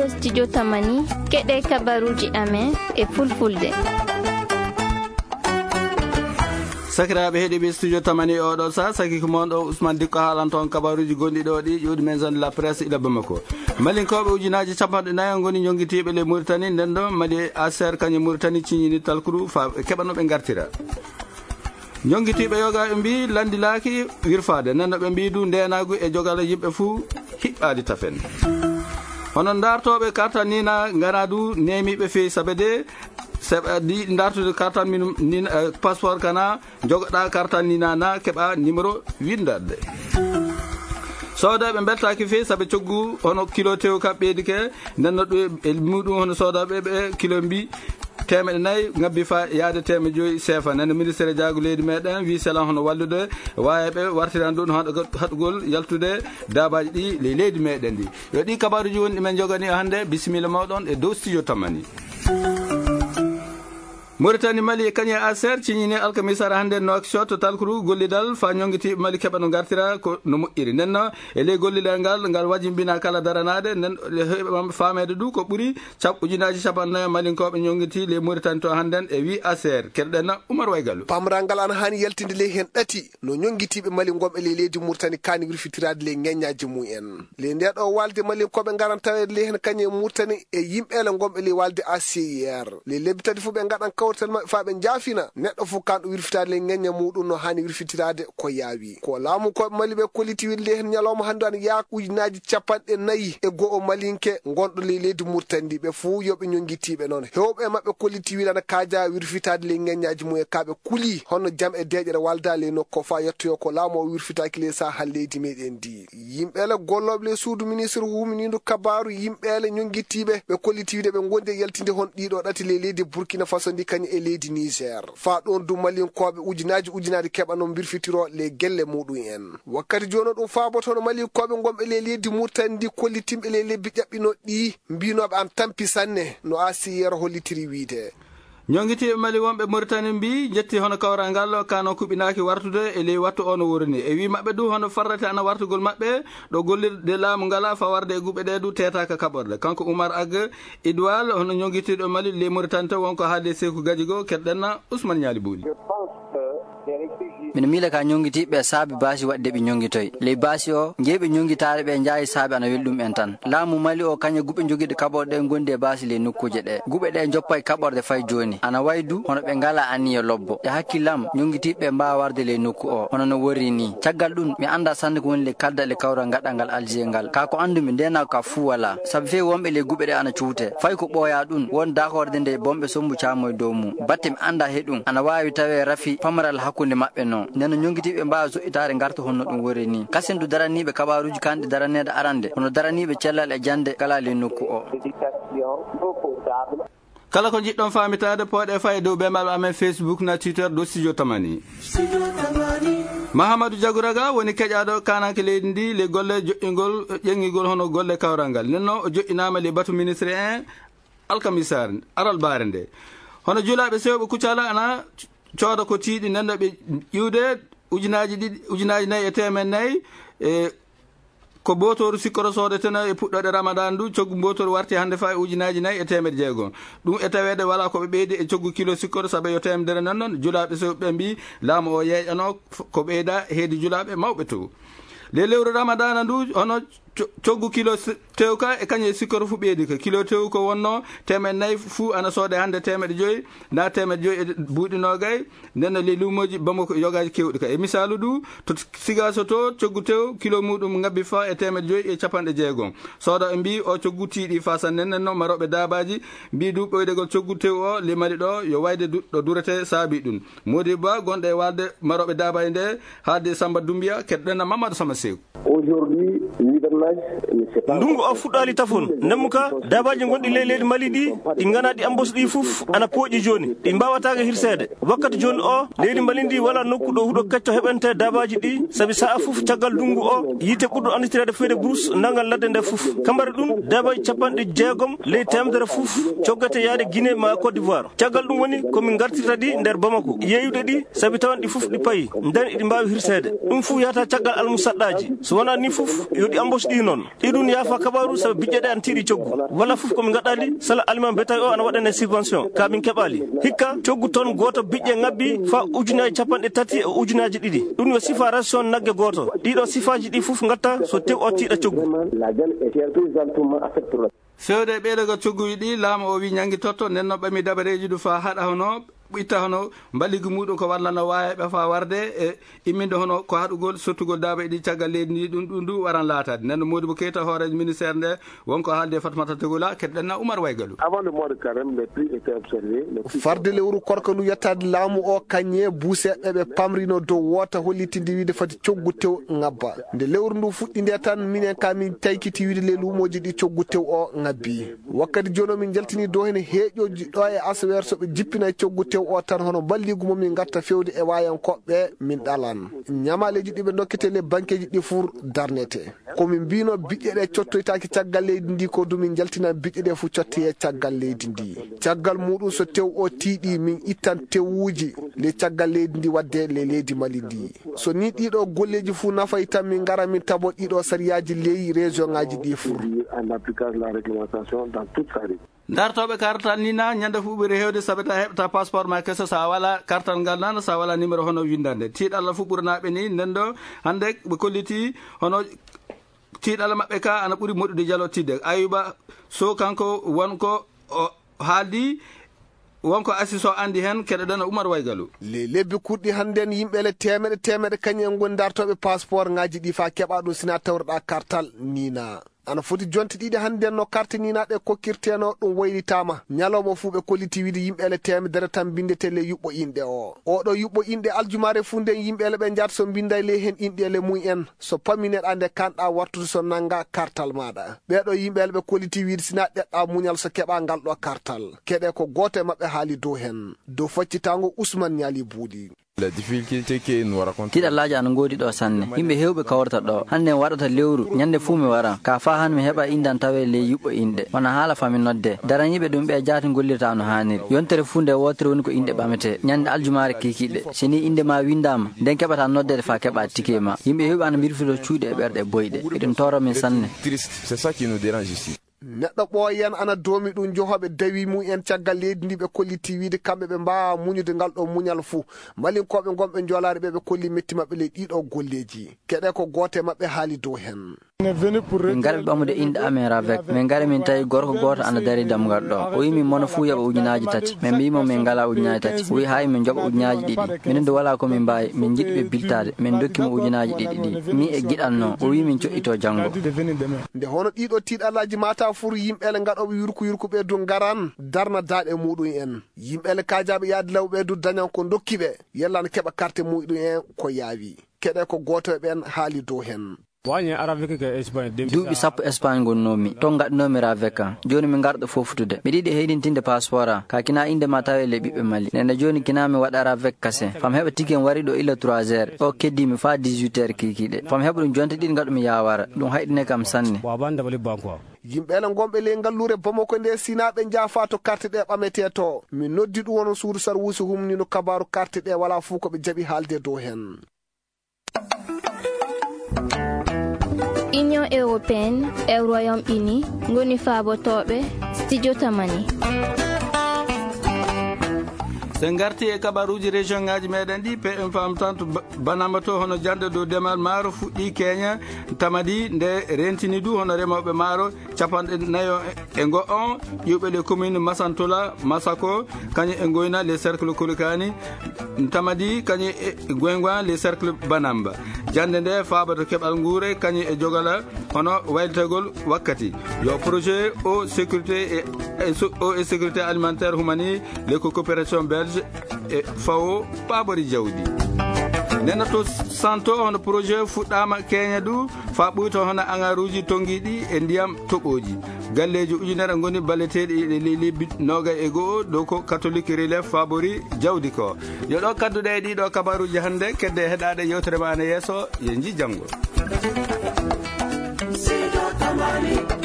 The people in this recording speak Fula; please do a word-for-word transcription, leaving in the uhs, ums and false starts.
studio Tamani keɗe kabaruji amen e fulfulde. sakiraaɓe heeɗiɓe studio Tamani oɗo sa saki ko mon ɗo Ousmane Dikko haalan toon kabaruji gonɗi ɗo ɗi ƴewɗi maison de la presse ila Bamako. malinkoɓe ujunaji capanɗe nayi goni jonguitiɓe le Mauritanie nden ɗo mali aser kañum Mauritanie ciñini talkuru fa keɓanoɓe gartira jonguitiɓe yoga ɓe mbi landilaki wirfade nden ɗo ɓe mbi du ndenagu e jogala yimɓe fou hiɓɓadi tafen. hono dartoɓe karta nina gana du nemiɓe fewi saabe de di dartude karta min ni passeport kana jogoɗa karta nina na keɓa numéro windade sodaɓe beltaki fewi saabe coggu hono kilo tew kam ɓeydike ndenno ɗo e muɗum hono sodaɓe ɓe kilo mbi temeɗe nayyi ngabbi fa yaade teme joyyi sefa nene ministére jaagu leydi meɗen wi selan hono wallude wayeɓe wartiran ɗum haɗugol yaltude dabaji ɗi le leydi meɗen ɗi yo ɗi kabaruji woni ɗimen jogani hande bisimilla mawɗon e dow studio Tamani. Mauritanie Mali e kañe aser ciñini alkamisara hande no action to talkuru gollidal fa ñonguiti Mali keɓa no gartira ko no moƴƴiri nenno e ley gollidal ngal ngal wajimbina kala daranade nden heɓam famede du ko ɓuuri cap ujunaji capannayyi malinkoɓe ñonguiti le Mauritanie to handen e wi aser keɗɗen Oumar Waygallu pamral ngal ana hani yaltinde ley hen ɗati no ñonguitiɓe Mali gomɓe ley leydi Mauritanie kani wirfitirade ley ñeñaji mumen ley ndeɗo walde malinkoɓe garan tawe ley hen kañe Mauritanie e yimɓele gomɓe ley walde A C I R ley lebbi tati fo ɓe gaɗan kawrtel maɓɓe fa ɓe jaafina neɗɗo fof kanɗo wirfitade ley ñeña muɗum no hani wirfitirade ko yaawi ko laamu koɓe Mali ɓe kolliti wille hen ñalawma hande an yaak ujunaji capanɗe nayyi e go'o malinke gonɗo ley leydi Mauritanie ɓe fuu yoɓe ñonguitiɓe noon hewɓe maɓɓe kolliti wiɗana kaaja wirfitade ley ñeñaji mumen kaɓe kuuli hono jaam e deƴere walda ley nokko fa yettoyo ko laamu o wirfitaki ley sahal leydi meɗen ndi yimɓele golloɓe ley suudu ministre huminidu kabaru yimɓele ñonguitiɓe ɓe kolliti wiide ɓe gondi e yaltinde hon ɗiɗo ɗati ley leydi Burkina Faso ndi kañum e leydi Niger fa ɗon du malinkoɓe ujunaji ujunaji keɓa no birfitiro le gelle muɗum en wakkati joni ɗum fabotono malinkoɓe gomɓe le leydi Mauritanie ndi kollitimɓe le lebbi ƴaɓɓino ɗi mbinoɓe an tampi sanne no A C I R hollitiri wiide ñonguitiɓe Mali wonɓe Mauritanie mbi jetti hono kawral ngal kano kuɓinaki wartude e ley wattu ono worni e wi mabɓe du hono farrate ana wartugol mabɓe ɗo gollirde laamu ngala fa warde e guɓe ɗe du tetaka kaɓorde kanko Oumar Ag Idwal hono ñonguitiɗo Mali ley Mauritanie to wonko haalde Sékou Gadjigo keɗɗenna Ousmane Niali Bouli. min miila ka ñonguitiɓe saabi baasi wadde ɓe ñonguitoy ley baasi o jeeɓe ñonguitare ɓe jaayi saabi ana welɗum en tan laamu Mali o kañe guɓe joguiɗe kaɓorde ɗe gondi e baasi ley nokkuje ɗe guɓe ɗe joppa e kaɓorde fay joni ana waydu hono ɓe ngala anniya lobbo e hakkillam ñonguitiɓe mbawa warde ley nokku o hono no worri ni caggal ɗum mi anda sande ko woni le kaldal e kawral gaɗɗal ngal Alger ngal ka ko andumi ndenako ka fuu wala saabu fewi wonɓe ley guɓe ɗe ana cuute fay ko ɓooya ɗum won dakorde nde bomɓe sombu camoye dow mum batte mi anda he ɗum ana wawi tawe rafi pamaral hakkude mabɓe noon neno ñonguitiɓe mbawa zoƴƴitare garta honno ɗum wori ni kasen du daraniɓe kabaruji kanɗe daranede arande hono daraniɓe cellal e jande kala le nokku o kala ko jiɗɗon famitade poɗe fay dow ɓemal amen Facebook na Twitter do studio Tamani. Mahamadou Diagouraga woni keƴaɗo kananke leydi ndi le golle joƴƴingol ƴeŋŋigol hono golle kawral ngal nenno o joƴƴinama le batu ministre en alkamisar aral bare nde hono julaɓe sewɓe kuccala ana cooda ko tiiɗi nenno ɓe ƴiwde ujunaji ɗiɗi ujunaji nayyi e temen nayyi e ko botoru sikkoro sodeteno e puɗɗode ramadan du coggu botoru warti hande fa e ujunaji nayyi e temedde jeegom ɗum e tawede wala koɓe ɓeydi e coggu kilo sikkoro saabu yo temedere nan noon julaɓe sewɓe mbi laamu o yeeƴano ko ɓeyda heedi julaɓe mawɓe to le lewru ramadana ndu hono coggu kilo tewka e kañe sikkoro fu ɓeydi ko kilo tew ko wonno temen nayyi fuu ana soode hande temedde joyyi na temedde joyyi e buuɗi nogay ndenno le lumoji Bamako yogaji kewɗi ka e misalu du to Sigaso to coggu tew kilo muɗum ngabbi fa e temedde joyyi e capanɗe jeegom sooda e mbi o coggu tiiɗi fa sanne nenno maroɓe dabaji mbi du ɓoydegol coggu tew o le Mali ɗo yo wayde ɗo durete saabi ɗum modi ba gonɗo e walde maroɓe dabaji nde haalde Samba Doumbia keɗɗenna Mamadou Sama Sékou. Aujourd'hui, ndungu o fuɗɗali tafon nemmuka dabaji gonɗi ley leydi Mali ɗi ɗi gana ɗi embauche ɗi fof ana pooƴi joni ɗi mbawatake hirsede wakkati joni o leydi Mali ndi wala nokku ɗo huuɗo kecco heɓante dabaji ɗi saabi saha fof caggal ndungu o yite ɓurɗo anditirede feyde brousse nangal ladde nde fof kambari ɗum dabaji capanɗe jeegom ley temedere fof coggate yaade Guinée ma Côte d'Ivoire caggal ɗum woni komin gartirta ɗi nder Bamako yeeyude ɗi saabi tawan ɗi fof ɗi payi nden iɗi mbawi hirsede ɗum fof yahata caggal almusaɗɗaji so wona ni fof yo ɗi embauche ɗi noon ɗiɗum yaafa kabaru sabu biƴƴe ɗe an tiiɗi coggu walla fof komin gaɗali sala aliment bétail o ana waɗane subvention ka min keɓali hikka coggu toon goto biƴƴe ngabbi fa ujunaji capanɗe tati e ujunaji ɗiɗi ɗum yo sifa ration nagge goto ɗiɗo sifaji ɗi fof gatta so tew o tiiɗa coggu fewde ɓeeɗoga cogguji ɗi laamu o wi ñangi totto nden no ɓami dabareji ɗu fa haɗa hono itta hono balligu muɗum ko wallano wayaɓe fa warde e imminde hono ko haɗugol sottugol daba ɗi caggal leydi ndi ɗum ɗum du waran laatade nden Modibo Keita hoorejo ministére nde wonko haalde Fatimata Tegoula keɗɗenna Oumar Waygalou. farde lewru korkanu yettade laamu o kañe buuseɓe ɓe pamrino dow wota hollitinde wiide fati coggu tew ngabba nde lewru ndu fuɗɗi nde tan minen ka min taykiti wiide le luumoji ɗi coggu tew o ngabbi wakkati joni min jaltini dow hen heeƴoji ɗo e asawere soɓe jippina coggu tew o tan hono balligu mo min gatta fewde e wayankoɓe min ɗalan ñamaleji ɗiɓe dokkete le banqueji ɗi fur darnete komin mbino biƴƴe ɗe cottoytaki caggal leydi ndi ko dumin jaltina biƴƴe ɗe fo cotti e caggal leydi ndi caggal muɗum so tew o tiiɗi min ittan tewuji le caggal leydi ndi wadde le leydi Mali ndi so ni ɗiɗo golleji fuu nafay tan min gara min tabo ɗiɗo sariyaji leyi région ngaji ɗi fur dartoɓe kartal ni na ñande fu ɓuuri hewde sabi ta heɓata passeport ma kesso sa wala kartal ngal nana sa wala numéro hono windande tiiɗalla fu ɓurnaɓe ni nden ɗo hande ɓe kolliti hono tiiɗalla maɓɓe ka ana ɓuuri moɗude jalotidde Ayuba Sow kanko wonko o haaldi wonko assiso andi hen keɗoɗen Oumar Waygalou. le lebbi kurɗi hannden yimɓele temeɗe temeɗe kañum en goni dartoɓe passeport ngaji ɗi fa keɓa ɗum sina tawreɗa kartal nina ana foti jonte ɗiɗi hannden no carte ninaɗe kokkirteno ɗum waylitama ñalawma fuu ɓe kolliti wiide yimɓele temedere tan bindete le yuɓɓo inɗe o oɗo yuɓɓo inɗe aljumare fuu nden yimɓele ɓe jata so binday le hen inɗele mum en so pammineɗa nde kanɗa wartude so nanga kartal maɗa ɓeɗo yimɓele ɓe kolliti wiide sina ɗeɗɗa muñal so keɓa ngal ɗo kartal keɗe ko goto e mabɓe haali dow hen dow faccitango Ousmane Niali Buuɗi. tiɗallaji ana goodi ɗo sanne yimɓe hewɓe kawrata ɗo hande waɗata lewru ñande fuu mi wara ka fa han mi heɓa indan tawe ley yuɓɓo inɗe wona haala fami nodde daraniɓe ɗum ɓe jaati gollirta no hanniri yontere fuu nde wotere woni ko inɗe ɓamete ñande aljumare kikiɗe sini inde ma windama nden keɓata noddede fa keɓa tike ma yimɓe hewɓe ana mbirfito cuuɗi e ɓerɗe boyɗe eɗum toro min sanne neɗɗo ɓooyen ana doomi ɗum johoɓe dawi mum en caggal leydi ndi ɓe kolliti wiide kamɓe ɓe mbawa muñude ngal ɗo muñal fuu malinkoɓe gonɓe joolare ɓe ɓe kolli metti mabɓe ley ɗiɗo golleji keɗe ko goto mabɓe haali dow hen min gari ɓamude inde amen ravec min gari min tawi gorko goto ana dari dammugal ɗo o wi min mono fuu yoɓa ujunaji tati min mbimo min ngala ujunaji tati o wi hay min joɓa ujunaji ɗiɗi minen de wala komin mbawi min jiɗi ɓe biltade min dokkimo ujunaji ɗiɗi ɗi mi e giɗanno o wi min coƴƴito janggo nde hono ɗiɗo tiiɗalaji mata fur yimɓele gaɗoɓe yurku yurku ɓe du garan darna daaɗe muɗum en yimɓele kajaɓe yaade law ɓe du dañan ko dokkiɓe yellana keɓa carte muɗum en ko yaawi keɗe ko goto e ɓen haali dow hen duuɓi sappo Espagne gonnomi ton gaɗinomi ravec kan joni mi garɗo foftude mi ɗiɗi heydintinde passeport a ka kina inde ma tawe le ɓiɓɓe Mali nende joni kina mi waɗa ravec kase fam heɓa tiken wari ɗo illa trois heures o keddimi fa dix-huit heures kikiɗe fam heɓa ɗum jonte ɗiɗi gaɗumi yawara ɗum hayɗine kam sanne yimɓele gonɓe ley ngallure Bamako nde sinaɓe jaafa to carte ɗe ɓamete to min noddi ɗum wono suudu sar wuusi humnino kabaru carte ɗe wala fuu koɓe jaaɓi haalde dow hen. Union européenne e Royaume-Uni ngoni faabotoɓe studio tamani. sen garti e kabaruji région ngaji meɗen ɗi P M fam tan to banamba to hono jande dow demal maaro fuɗɗi keña tamadi nde rentini du hono remoɓe maaro capanɗe nayo e go on ƴuɓe le commune Massantola Masako kañum e goyna les cercles Kolikani tamadi kañum e Goygoin les cercles Banamba jande nde faaba to keɓal guure kañum e jogala hono waylitegol wakkati yo projet o sécurité et o et sécurité alimentaire humani les coopération belge e fawo paɓori jawdi nena to santo hono projet fuɗɗama keña du fa ɓuyto hono angaruji tonguiɗi e ndiyam toɓoji galleji ujunere goni balleteɗi e lebbi noga e goho dow ko catholique relève fabori jawdi ko yoɗo kadduɗe e ɗiɗo kabaruji hande kedde heɗade yewtere ma ne yesso ye ji janggo.